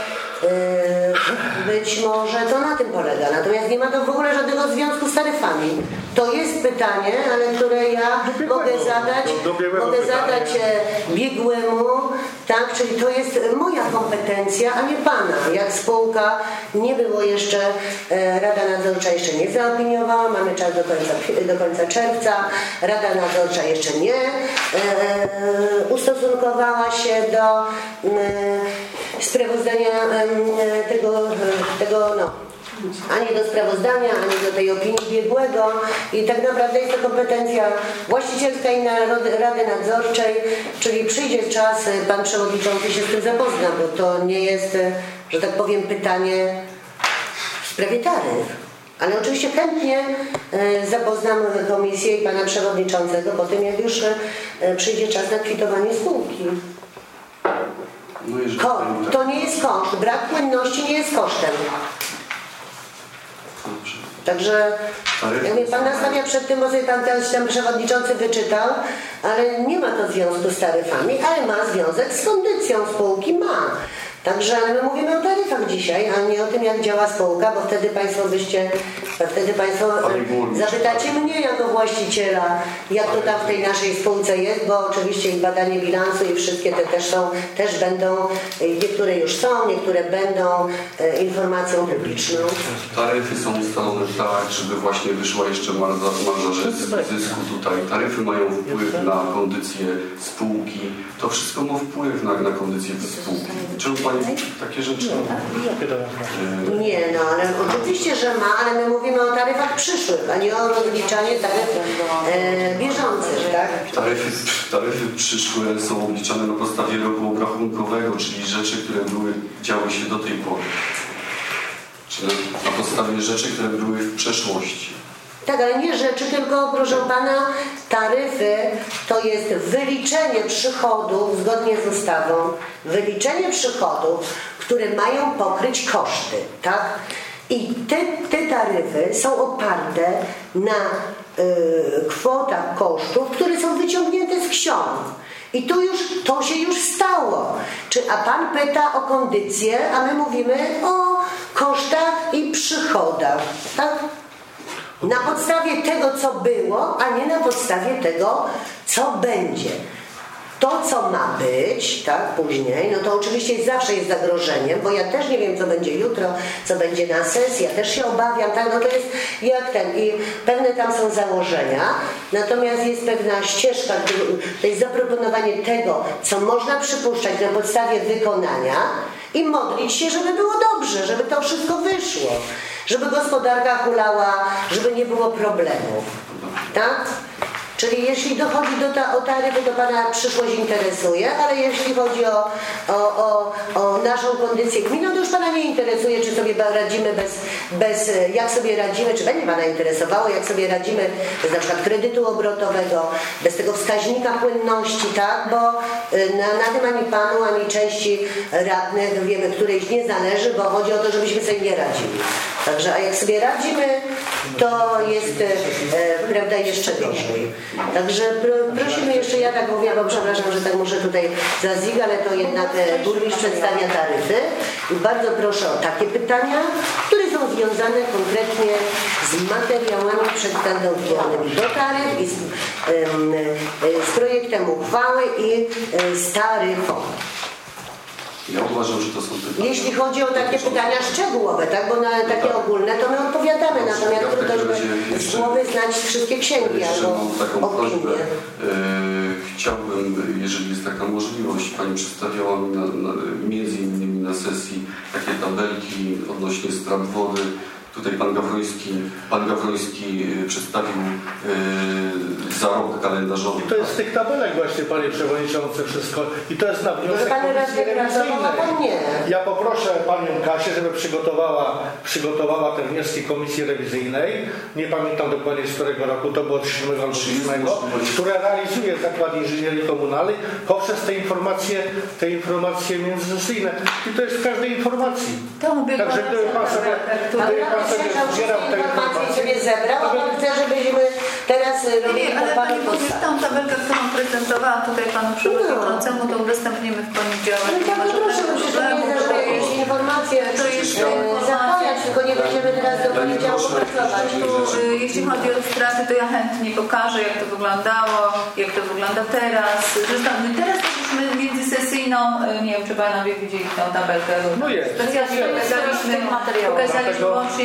być może to na tym polega. Natomiast nie ma to w ogóle żadnego związku z taryfami. To jest pytanie, ale które ja mogę zadać biegłemu, tak? Czyli to jest moja kompetencja, a nie Pana. Jak spółka nie było jeszcze, Rada Nadzorcza jeszcze nie zaopiniowała, mamy czas do końca czerwca, Rada Nadzorcza jeszcze nie ustosunkowała się do sprawozdania tego Ani do sprawozdania, ani do tej opinii biegłego i tak naprawdę jest to kompetencja właścicielska i Rady Nadzorczej, czyli przyjdzie czas, pan przewodniczący się z tym zapozna, bo to nie jest, że tak powiem, pytanie w sprawie taryf. Ale oczywiście chętnie zapoznam komisję i pana przewodniczącego po tym, jak już przyjdzie czas na kwitowanie spółki. No jeżeli To nie jest koszt. Brak płynności nie jest kosztem. Także jakby pan nastawia przed tym, bo sobie pan tam przewodniczący wyczytał, ale nie ma to związku z taryfami, ale ma związek z kondycją spółki, ma. Także my mówimy o taryfach dzisiaj, a nie o tym, jak działa spółka, bo wtedy państwo zapytacie mnie jako właściciela, jak to tam w tej naszej spółce jest, bo oczywiście i badanie bilansu i wszystkie te też będą, niektóre już są, niektóre będą informacją publiczną. Taryfy są ustalone tak, żeby właśnie wyszła jeszcze marża zysku tutaj. Taryfy mają wpływ na kondycję spółki. To wszystko ma wpływ na kondycję spółki. Czemu Pani takie rzeczy? Nie, no ale oczywiście, że ma, ale my mówimy o taryfach przyszłych, a nie o rozliczaniu taryf bieżących, tak? Taryfy przyszłe są obliczane na podstawie roku obrachunkowego, czyli rzeczy, które działy się do tej pory. Czyli na podstawie rzeczy, które były w przeszłości. Tak, ale nie rzeczy, tylko proszę pana, taryfy to jest wyliczenie przychodów zgodnie z ustawą, wyliczenie przychodów, które mają pokryć koszty, tak? I te taryfy są oparte na kwotach kosztów, które są wyciągnięte z ksiąg. I to się już stało. A pan pyta o kondycję, a my mówimy o kosztach i przychodach, tak? Na podstawie tego, co było, a nie na podstawie tego, co będzie. To, co ma być, tak, później, no to oczywiście zawsze jest zagrożeniem, bo ja też nie wiem, co będzie jutro, co będzie na sesji, ja też się obawiam, tak, no to jest jak i pewne tam są założenia, natomiast jest pewna ścieżka, to jest zaproponowanie tego, co można przypuszczać na podstawie wykonania i modlić się, żeby było dobrze, żeby to wszystko wyszło, żeby gospodarka hulała, żeby nie było problemów, tak? Czyli jeśli dochodzi o taryfy, to pana przyszłość interesuje, ale jeśli chodzi o naszą kondycję gminy, to już pana nie interesuje, czy sobie radzimy jak sobie radzimy, czy będzie pana interesowało, jak sobie radzimy bez na przykład kredytu obrotowego, bez tego wskaźnika płynności, tak? Bo na tym ani panu, ani części radnych, wiemy, którejś nie zależy, bo chodzi o to, żebyśmy sobie nie radzili. Także, a jak sobie radzimy, to jest prawda jeszcze gorzej. Także prosimy jeszcze, ja tak mówię, bo przepraszam, że tak muszę tutaj zazig, ale to jednak burmistrz przedstawia taryfy i bardzo proszę o takie pytania, które są związane konkretnie z materiałami przedstawionymi do taryf i z projektem uchwały i z taryfą. Ja uważam, że to są pytania. Jeśli chodzi o takie pytania szczegółowe, tak, bo na takie ogólne, to my odpowiadamy, natomiast trudno, żeby z głowy znać wszystkie księgi albo taką prośbę. opinie. Chciałbym, jeżeli jest taka możliwość, Pani przedstawiała mi między innymi na sesji takie tabelki odnośnie strat wody. Tutaj pan Gawroński przedstawił za rok kalendarzowy. To jest z tych tabelek właśnie, panie przewodniczący, wszystko. I to jest na wniosek komisji rewizyjnej. Ja poproszę panią Kasię, żeby przygotowała te wnioski komisji rewizyjnej. Nie pamiętam dokładnie z którego roku, to było od 7 albo 8, które realizuje Zakład Inżynierii Komunalnej poprzez te informacje międzysesyjne. I to jest w każdej informacji. Także gdyby pan sobie zbierał te informacje, sobie zebrał, a pan chce, żebyśmy teraz robili ale pani powie, tą tabelkę, którą prezentowałam tutaj panu przewodniczącemu, to udostępnimy w poniedziałek. Ale proszę, że jakieś informacje zapalać, tylko nie będziemy teraz do poniedziałku pracować. Jeśli chodzi o straty, to ja chętnie pokażę, jak to wyglądało, jak to wygląda teraz. Zresztą teraz już my międzysesyjną, nie wiem, czy panowie widzieli tą tabelkę. No jest. Specjalnie pokazaliśmy łącznie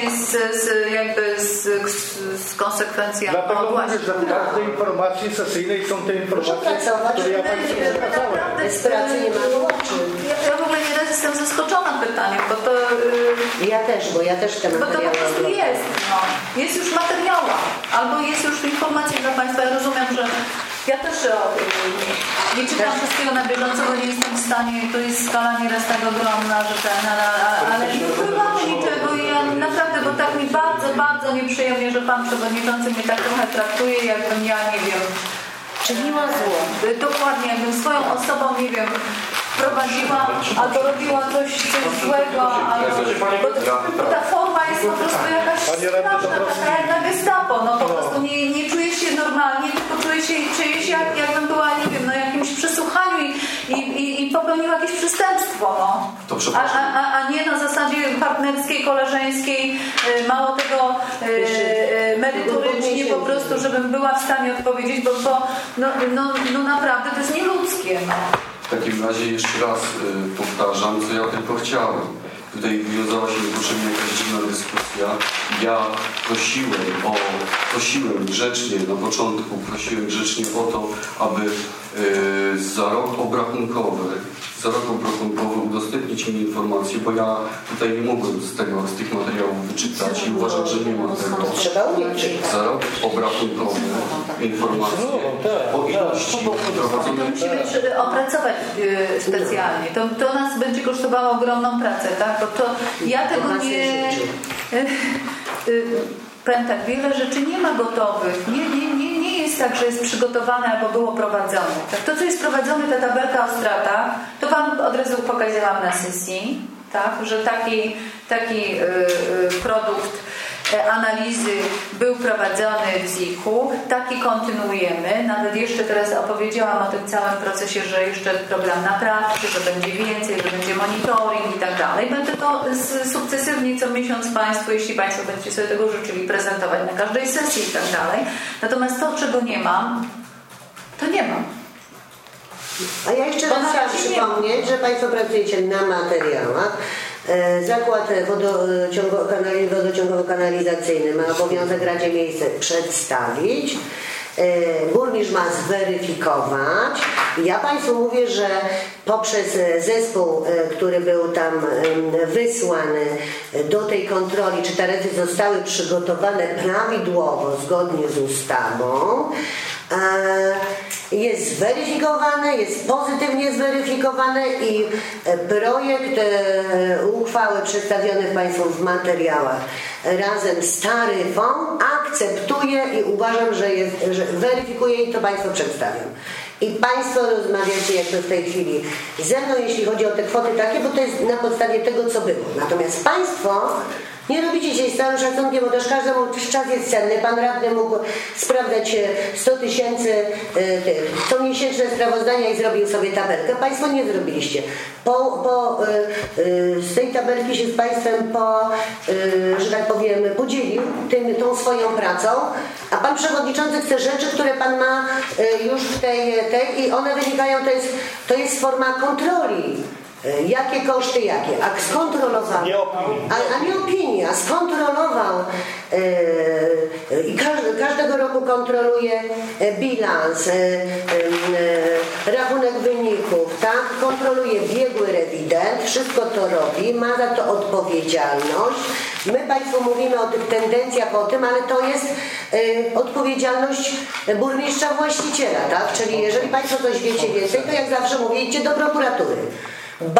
z konsekwencjami. Dlatego mówię, że w każdej informacji sesyjnej są te informacje, które ja Państwu przekazałem. Bez pracy nie ma oczy. Ja w ogóle nieraz jestem zaskoczona pytaniem, bo to Bo ja też te Bo to po materiały prostu oglądam. jest, no. Jest już materiała, albo jest już informacja dla Państwa. Ja rozumiem, że ja też nie czytam wszystkiego na bieżąco, bo nie jestem w stanie, to jest skala nieraz tak ogromna, że ale nie ukrywamy niczego i ja naprawdę, bo tak mi bardzo, bardzo nieprzyjemnie, że Pan Przewodniczący mnie tak trochę traktuje, jakbym ja, nie wiem, czyniła zło. Dokładnie, jakbym swoją osobą, nie wiem, prowadziła albo robiła coś złego, albo, bo ta forma jest po prostu jakaś straszna, taka jak na Gestapo, no po prostu nie czuję się normalnie, tylko czuję się jakbym była, nie wiem, no jakimś przesłuchaniu i popełniła jakieś przestępstwo, no. A nie na zasadzie partnerskiej, koleżeńskiej, mało tego merytorycznie po prostu, żebym była w stanie odpowiedzieć, bo no naprawdę to jest nieludzkie, no. W takim razie jeszcze raz powtarzam, co ja tylko chciałem. Tutaj wywiązała się niepotrzebnie jakaś dziwna dyskusja. Ja prosiłem grzecznie na początku, o to, aby za rok obrachunkowy udostępnić mi informacje, bo ja tutaj nie mogłem z tych materiałów wyczytać i uważam, że nie ma tego. Trzeba umieć. Za rok obrachunkowy informacje o ilości prowadzonych. Musimy opracować specjalnie. To nas będzie kosztowało ogromną pracę, tak? Bo to ja tego nie... Powiem tak, wiele rzeczy nie ma gotowych. Nie jest tak, że jest przygotowane albo było prowadzone. Tak? To, co jest prowadzone, ta tabelka o stratach, to Wam od razu pokazałam na sesji, tak? Że taki produkt analizy był prowadzony w ZIK-u, taki kontynuujemy. Nawet jeszcze teraz opowiedziałam o tym całym procesie, że jeszcze program naprawczy, że będzie więcej, że będzie monitoring i tak dalej. Będę to sukcesywnie co miesiąc Państwu, jeśli Państwo będziecie sobie tego życzyli, prezentować na każdej sesji i tak dalej. Natomiast to, czego nie mam, to nie mam. A ja jeszcze raz chciałam przypomnieć, że Państwo pracujecie na materiałach. Zakład wodociągowo-kanalizacyjny ma obowiązek Radzie Miejsce przedstawić. Burmistrz ma zweryfikować. Ja Państwu mówię, że poprzez zespół, który był tam wysłany do tej kontroli, czy te rety zostały przygotowane prawidłowo, zgodnie z ustawą, jest zweryfikowane, jest pozytywnie zweryfikowane i projekt uchwały przedstawiony Państwu w materiałach razem z taryfą akceptuję i uważam, że weryfikuję i to Państwu przedstawiam. I Państwo rozmawiacie jakby w tej chwili ze mną, jeśli chodzi o te kwoty takie, bo to jest na podstawie tego, co było. Natomiast Państwo nie robicie dzisiaj z całym szacunkiem, bo też każdemu czas jest cenny. Pan radny mógł sprawdzać 100 000 co miesięczne sprawozdania i zrobił sobie tabelkę. Państwo nie zrobiliście. Z tej tabelki się z Państwem że tak powiem, podzielił tą swoją pracą, a Pan Przewodniczący chce rzeczy, które Pan ma już w tej i one wynikają, to jest forma kontroli. Jakie koszty, jakie? A skontrolował. Nie opinii. A nie opinii, a skontrolował i każdego roku kontroluje bilans, rachunek wyników, tak? Kontroluje biegły rewident, wszystko to robi, ma za to odpowiedzialność. My Państwu mówimy o tych tendencjach, o tym, ale to jest odpowiedzialność burmistrza właściciela, tak? Czyli jeżeli Państwo coś wiecie więcej, to jak zawsze mówię, idźcie do prokuratury. Bo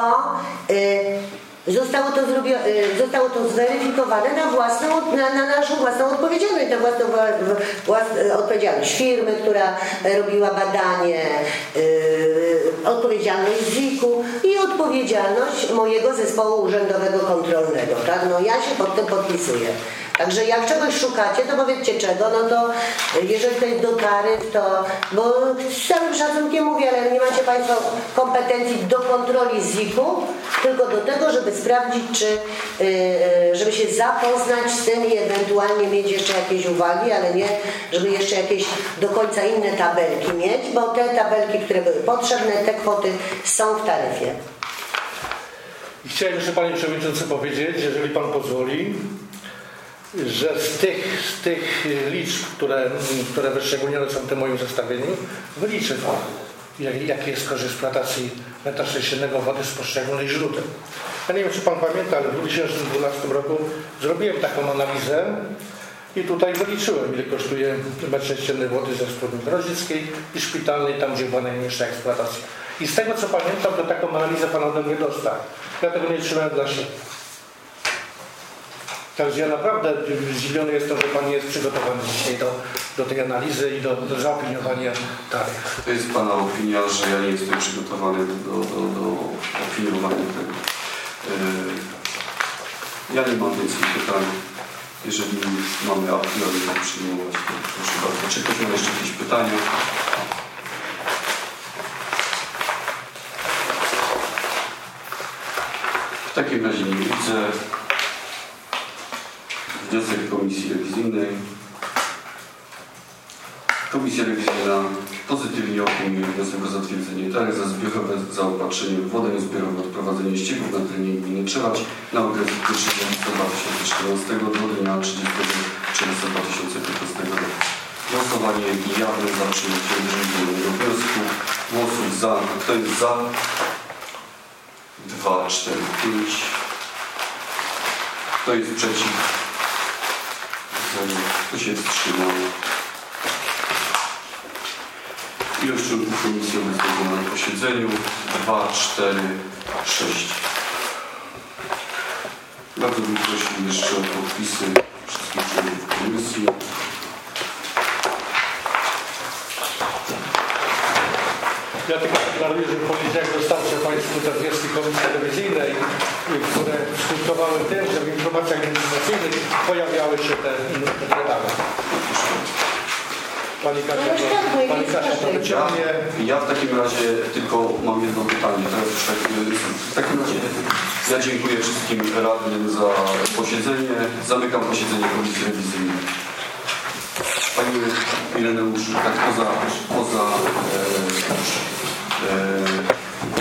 zostało to zweryfikowane na naszą własną odpowiedzialność, na własną odpowiedzialność firmy, która robiła badanie, odpowiedzialność ZIK-u i odpowiedzialność mojego zespołu urzędowego kontrolnego. Tak? No ja się pod tym podpisuję. Także jak czegoś szukacie, to powiedzcie czego, no to jeżeli to jest do taryf, to, bo z całym szacunkiem mówię, ale nie macie Państwo kompetencji do kontroli ZIK-u, tylko do tego, żeby sprawdzić, żeby się zapoznać z tym i ewentualnie mieć jeszcze jakieś uwagi, ale nie, żeby jeszcze jakieś do końca inne tabelki mieć, bo te tabelki, które były potrzebne, te kwoty są w taryfie. Chciałem jeszcze Panie Przewodniczący powiedzieć, jeżeli Pan pozwoli, że z tych liczb, które wyszczególnione są w tym moim zestawieniu, wyliczy Pan, jaki jest koszt eksploatacji metra sześciennego wody z poszczególnych źródeł. Ja nie wiem, czy Pan pamięta, ale w 2012 roku zrobiłem taką analizę i tutaj wyliczyłem, ile kosztuje metr sześcienny wody ze Studni Grodzickiej i szpitalnej, tam gdzie była najmniejsza eksploatacja. I z tego co pamiętam, to taką analizę Pan ode mnie dostał. Ja tego nie trzymałem dla siebie. Także ja naprawdę zdziwiony jestem, że Pan nie jest przygotowany dzisiaj do tej analizy i do zaopiniowania taryf. To jest Pana opinia, że ja nie jestem przygotowany do opiniowania tego. Ja nie mam więcej pytań. Jeżeli mamy a priori to przyjmować, to proszę bardzo. Czy ktoś ma jeszcze jakieś pytania? W takim razie nie widzę. Wniosek Komisji Rewizyjnej. Komisja Rewizyjna pozytywnie opiniuje wniosek o zatwierdzenie taryf za zbiorowe zaopatrzenie w wodę niezbiorową odprowadzenie ścieków na terenie gminy Czeladź na okres 1 lipca 2014 do dnia 30 czerwca 2015 roku. Głosowanie jawne za przyjęciem wyrządzonego wniosku. Głosów za. Kto jest za? 2, 4, 5. Kto jest przeciw? Kto się wstrzymał? Ilość członków komisji obecnego na posiedzeniu 2, 4, 6. Bardzo bym prosił jeszcze o podpisy wszystkich członków komisji. Ja tylko deklaruję, że w poniedziałek dostarczę Państwu te wnioski Komisji Rewizyjnej, które skutkowały tym, że w informacjach informacyjnych pojawiały się te dane. Pani Kasia to wyciągnie. Ja w takim razie tylko mam jedno pytanie. Teraz już w takim razie ja dziękuję wszystkim radnym za posiedzenie. Zamykam posiedzenie Komisji Rewizyjnej. Pani Ireneuszu, tak poza